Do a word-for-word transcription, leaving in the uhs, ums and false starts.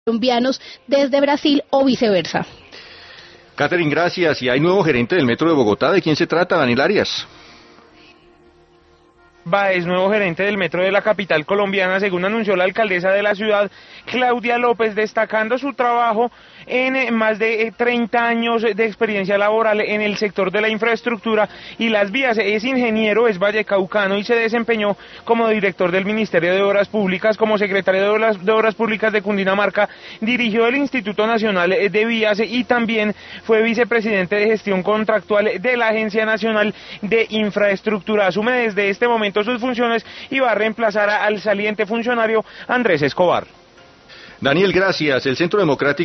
colombianos desde Brasil o viceversa. Catherine, gracias. Y hay nuevo gerente del Metro de Bogotá. ¿De quién se trata, Daniel Arias? Báez, nuevo gerente del Metro de la capital colombiana, según anunció la alcaldesa de la ciudad, Claudia López, destacando su trabajo en más de treinta años de experiencia laboral en el sector de la infraestructura y las vías. Es ingeniero, es vallecaucano y se desempeñó como director del Ministerio de Obras Públicas, como secretario de Obras, de Obras Públicas de Cundinamarca, dirigió el Instituto Nacional de Vías y también fue vicepresidente de gestión contractual de la Agencia Nacional de Infraestructura. Asume desde este momento sus funciones y va a reemplazar al saliente funcionario Andrés Escobar. Daniel, gracias. El Centro Democrático